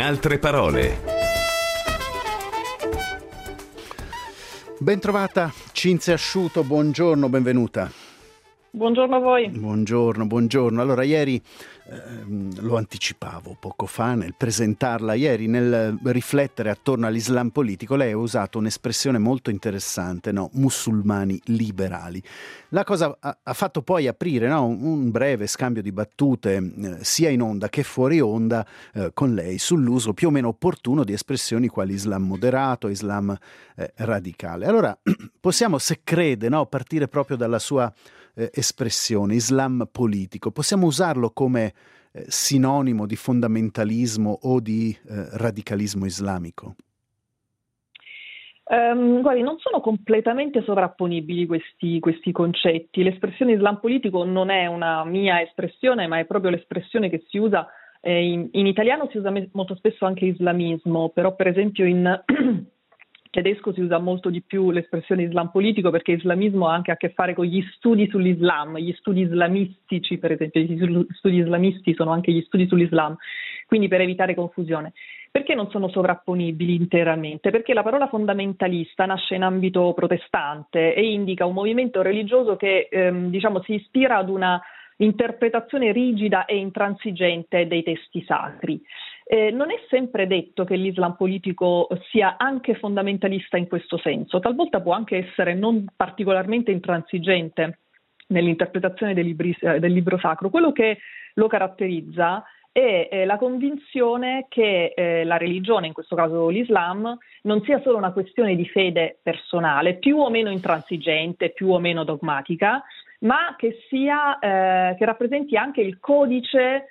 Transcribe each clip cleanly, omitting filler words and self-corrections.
altre parole. Ben trovata Cinzia Asciuto, buongiorno, benvenuta. Buongiorno a voi. Buongiorno. Allora, ieri lo anticipavo poco fa nel presentarla, ieri nel riflettere attorno all'Islam politico, lei ha usato un'espressione molto interessante, no? Musulmani liberali. La cosa ha fatto poi aprire, no? un breve scambio di battute sia in onda che fuori onda con lei sull'uso più o meno opportuno di espressioni quali Islam moderato, Islam radicale. Allora possiamo, se crede, no? Partire proprio dalla sua espressione, Islam politico. Possiamo usarlo come sinonimo di fondamentalismo o di radicalismo islamico? Guardi, non sono completamente sovrapponibili questi concetti. L'espressione Islam politico non è una mia espressione, ma è proprio l'espressione che si usa in italiano. Si usa molto spesso anche islamismo, però per esempio in tedesco si usa molto di più l'espressione Islam politico, perché islamismo ha anche a che fare con gli studi sull'Islam, gli studi islamistici, per esempio gli studi islamisti sono anche gli studi sull'Islam, quindi per evitare confusione. Perché non sono sovrapponibili interamente? Perché la parola fondamentalista nasce in ambito protestante e indica un movimento religioso che si ispira ad una interpretazione rigida e intransigente dei testi sacri. Non è sempre detto che l'Islam politico sia anche fondamentalista in questo senso, talvolta può anche essere non particolarmente intransigente nell'interpretazione del libro sacro. Quello che lo caratterizza è la convinzione che la religione, in questo caso l'Islam, non sia solo una questione di fede personale, più o meno intransigente, più o meno dogmatica, ma che che rappresenti anche il codice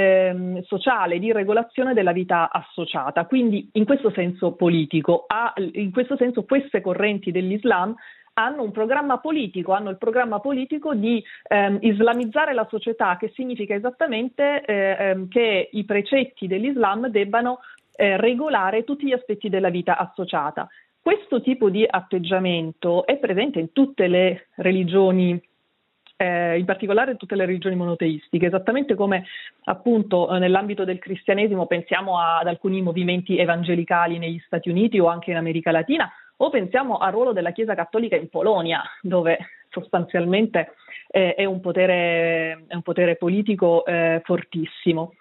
sociale di regolazione della vita associata, quindi in questo senso politico. In questo senso queste correnti dell'Islam hanno un programma politico, hanno il programma politico di islamizzare la società, che significa esattamente che i precetti dell'Islam debbano regolare tutti gli aspetti della vita associata. Questo tipo di atteggiamento è presente in tutte le religioni, in particolare tutte le religioni monoteistiche, esattamente come appunto nell'ambito del cristianesimo pensiamo ad alcuni movimenti evangelicali negli Stati Uniti o anche in America Latina, o pensiamo al ruolo della Chiesa Cattolica in Polonia, dove sostanzialmente è un potere politico fortissimo.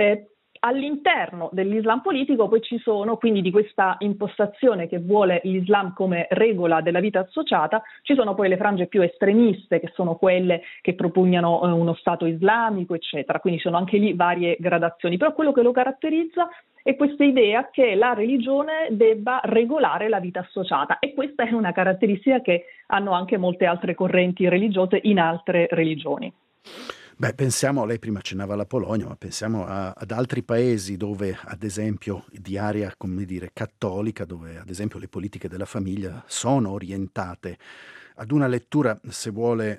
All'interno dell'Islam politico poi ci sono, quindi di questa impostazione che vuole l'Islam come regola della vita associata, ci sono poi le frange più estremiste, che sono quelle che propugnano uno Stato islamico, eccetera. Quindi sono anche lì varie gradazioni, però quello che lo caratterizza è questa idea che la religione debba regolare la vita associata, e questa è una caratteristica che hanno anche molte altre correnti religiose in altre religioni. Beh, pensiamo, lei prima accennava alla Polonia, ma pensiamo ad altri paesi dove, ad esempio, di area, come dire, cattolica, dove ad esempio le politiche della famiglia sono orientate ad una lettura, se vuole,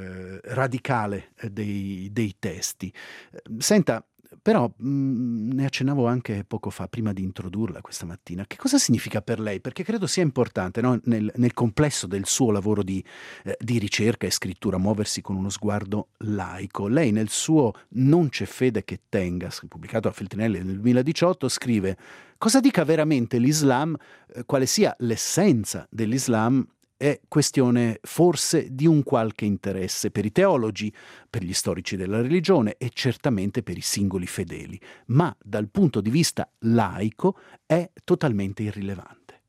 radicale dei testi. Senta, però ne accennavo anche poco fa, prima di introdurla questa mattina. Che cosa significa per lei? Perché credo sia importante, no? nel complesso del suo lavoro di ricerca e scrittura, muoversi con uno sguardo laico. Lei nel suo Non c'è fede che tenga, pubblicato a Feltrinelli nel 2018, scrive: cosa dica veramente l'Islam, quale sia l'essenza dell'Islam, è questione forse di un qualche interesse per i teologi, per gli storici della religione e certamente per i singoli fedeli, ma dal punto di vista laico è totalmente irrilevante.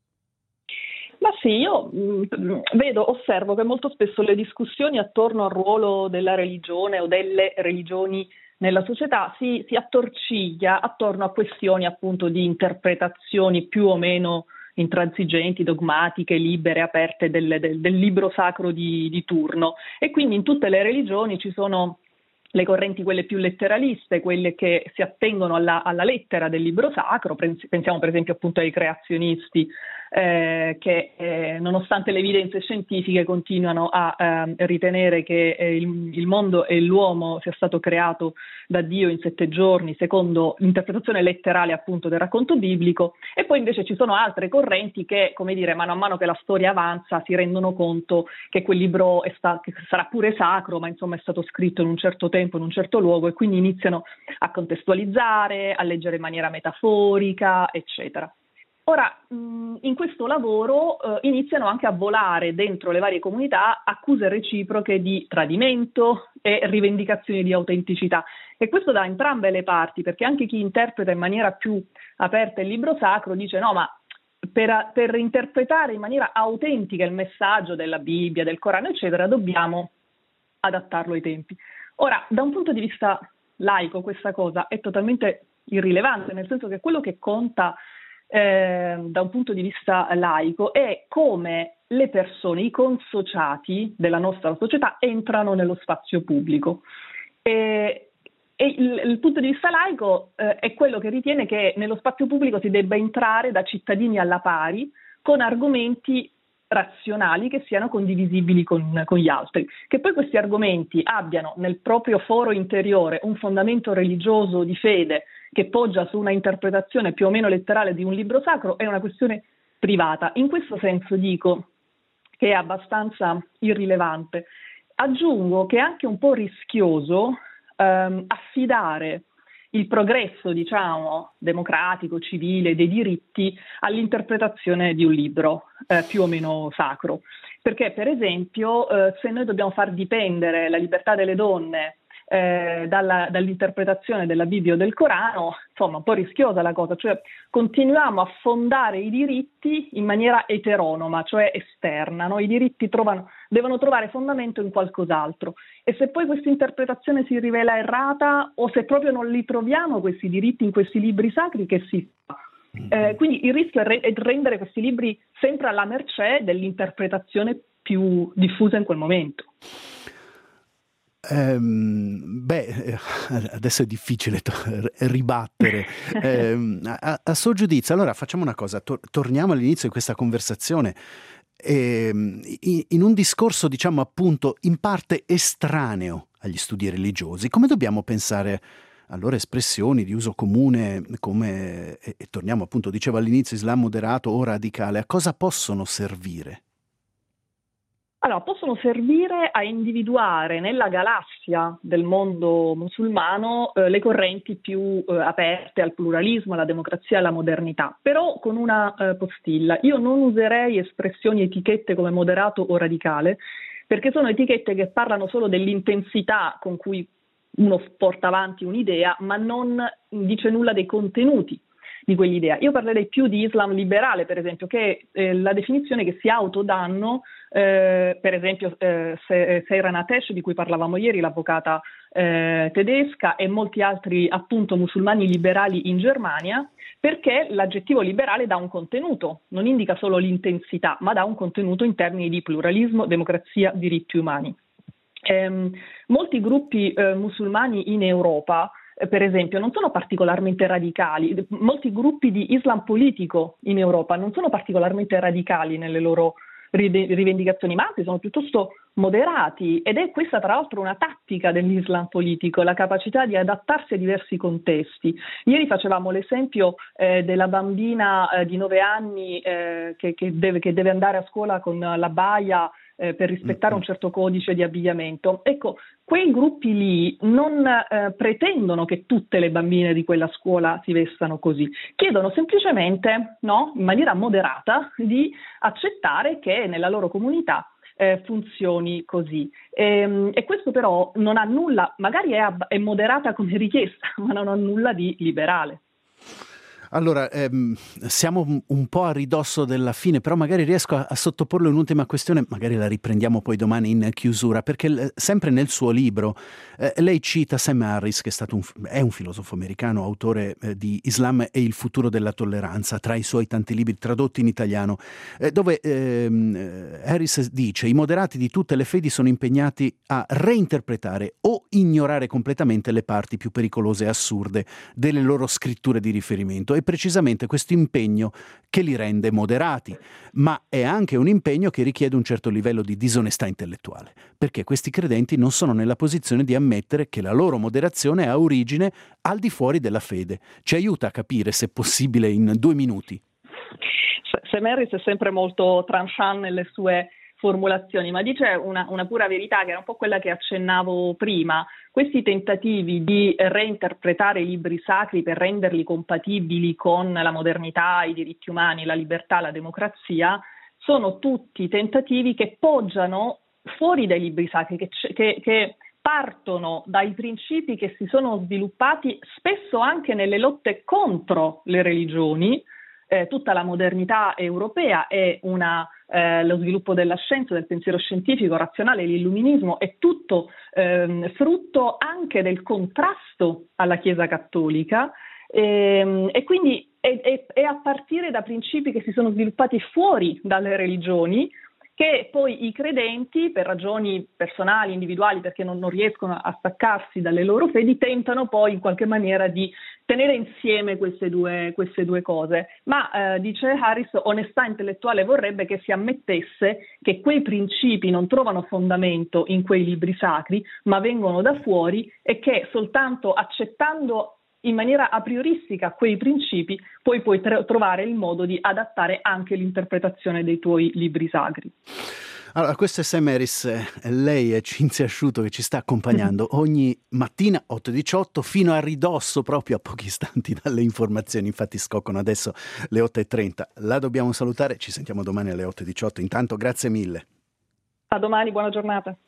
Ma sì, io osservo che molto spesso le discussioni attorno al ruolo della religione o delle religioni nella società si attorciglia attorno a questioni appunto di interpretazioni più o meno intransigenti, dogmatiche, libere, aperte del libro sacro di turno. E quindi in tutte le religioni ci sono le correnti, quelle più letteraliste, quelle che si attengono alla lettera del libro sacro. Pensiamo per esempio appunto ai creazionisti che nonostante le evidenze scientifiche continuano a ritenere che il mondo e l'uomo sia stato creato da Dio in 7 giorni, secondo l'interpretazione letterale appunto del racconto biblico, e poi invece ci sono altre correnti che, come dire, mano a mano che la storia avanza si rendono conto che quel libro che sarà pure sacro, ma insomma è stato scritto in un certo tempo, in un certo luogo, e quindi iniziano a contestualizzare, a leggere in maniera metaforica, eccetera. Ora, in questo lavoro iniziano anche a volare dentro le varie comunità accuse reciproche di tradimento e rivendicazioni di autenticità. E questo da entrambe le parti, perché anche chi interpreta in maniera più aperta il libro sacro dice no, ma per interpretare in maniera autentica il messaggio della Bibbia, del Corano, eccetera, dobbiamo adattarlo ai tempi. Ora, da un punto di vista laico questa cosa è totalmente irrilevante, nel senso che quello che conta da un punto di vista laico è come le persone, i consociati della nostra società entrano nello spazio pubblico. E il punto di vista laico è quello che ritiene che nello spazio pubblico si debba entrare da cittadini alla pari con argomenti razionali che siano condivisibili con gli altri. Che poi questi argomenti abbiano nel proprio foro interiore un fondamento religioso di fede che poggia su una interpretazione più o meno letterale di un libro sacro è una questione privata. In questo senso dico che è abbastanza irrilevante. Aggiungo che è anche un po' rischioso affidare il progresso, diciamo, democratico, civile, dei diritti all'interpretazione di un libro più o meno sacro. Perché, per esempio, se noi dobbiamo far dipendere la libertà delle donne dall'interpretazione della Bibbia o del Corano, insomma, un po' rischiosa la cosa, cioè continuiamo a fondare i diritti in maniera eteronoma, cioè esterna, no? I diritti devono trovare fondamento in qualcos'altro, e se poi questa interpretazione si rivela errata o se proprio non li troviamo questi diritti in questi libri sacri, che si fa? Quindi il rischio è rendere questi libri sempre alla mercé dell'interpretazione più diffusa in quel momento. Adesso è difficile ribattere a suo giudizio. Allora facciamo una cosa, torniamo all'inizio di questa conversazione, in un discorso, diciamo, appunto in parte estraneo agli studi religiosi. Come dobbiamo pensare allora espressioni di uso comune come, e torniamo appunto, dicevo all'inizio, Islam moderato o radicale, a cosa possono servire? Allora, possono servire a individuare nella galassia del mondo musulmano le correnti più aperte al pluralismo, alla democrazia e alla modernità, però con una postilla. Io non userei espressioni, etichette come moderato o radicale, perché sono etichette che parlano solo dell'intensità con cui uno porta avanti un'idea, ma non dice nulla dei contenuti di quell'idea. Io parlerei più di Islam liberale, per esempio, che è la definizione che si autodanno, per esempio Seyran Atesh, di cui parlavamo ieri, l'avvocata tedesca, e molti altri appunto musulmani liberali in Germania, perché l'aggettivo liberale dà un contenuto, non indica solo l'intensità, ma dà un contenuto in termini di pluralismo, democrazia, diritti umani. Molti gruppi musulmani in Europa, per esempio, non sono particolarmente radicali. Molti gruppi di Islam politico in Europa non sono particolarmente radicali nelle loro rivendicazioni, ma anzi sono piuttosto moderati, ed è questa tra l'altro una tattica dell'Islam politico, la capacità di adattarsi a diversi contesti. Ieri facevamo l'esempio della bambina di 9 anni che deve andare a scuola con l'abaya per rispettare un certo codice di abbigliamento. Ecco, quei gruppi lì non pretendono che tutte le bambine di quella scuola si vestano così, chiedono semplicemente, no, in maniera moderata, di accettare che nella loro comunità funzioni così. E questo però non ha nulla, magari è moderata come richiesta, ma non ha nulla di liberale. Allora, siamo un po' a ridosso della fine, però magari riesco a sottoporle un'ultima questione, magari la riprendiamo poi domani in chiusura, perché sempre nel suo libro lei cita Sam Harris, che è un filosofo americano, autore di Islam e il futuro della tolleranza, tra i suoi tanti libri tradotti in italiano, dove Harris dice: i moderati di tutte le fedi sono impegnati a reinterpretare o ignorare completamente le parti più pericolose e assurde delle loro scritture di riferimento, e precisamente questo impegno che li rende moderati, ma è anche un impegno che richiede un certo livello di disonestà intellettuale, perché questi credenti non sono nella posizione di ammettere che la loro moderazione ha origine al di fuori della fede. Ci aiuta a capire, se possibile, in 2 minuti. Semerris è sempre molto tranchant nelle sue formulazioni, ma dice una pura verità, che era un po' quella che accennavo prima. Questi tentativi di reinterpretare i libri sacri per renderli compatibili con la modernità, i diritti umani, la libertà, la democrazia, sono tutti tentativi che poggiano fuori dai libri sacri, che partono dai principi che si sono sviluppati spesso anche nelle lotte contro le religioni. Tutta la modernità europea è lo sviluppo della scienza, del pensiero scientifico, razionale, l'illuminismo, è tutto frutto anche del contrasto alla Chiesa cattolica, e quindi è a partire da principi che si sono sviluppati fuori dalle religioni, che poi i credenti, per ragioni personali, individuali, perché non riescono a staccarsi dalle loro fedi, tentano poi in qualche maniera di tenere insieme queste due cose. Ma, dice Harris, onestà intellettuale vorrebbe che si ammettesse che quei principi non trovano fondamento in quei libri sacri, ma vengono da fuori, e che soltanto accettando in maniera a prioristica quei principi, poi puoi trovare il modo di adattare anche l'interpretazione dei tuoi libri sacri. Allora, questo è Semerris, lei è Cinzia Asciuto che ci sta accompagnando ogni mattina 8:18 fino a ridosso, proprio a pochi istanti dalle informazioni, infatti scoccano adesso le 8:30. La dobbiamo salutare, ci sentiamo domani alle 8:18. Intanto grazie mille. A domani, buona giornata.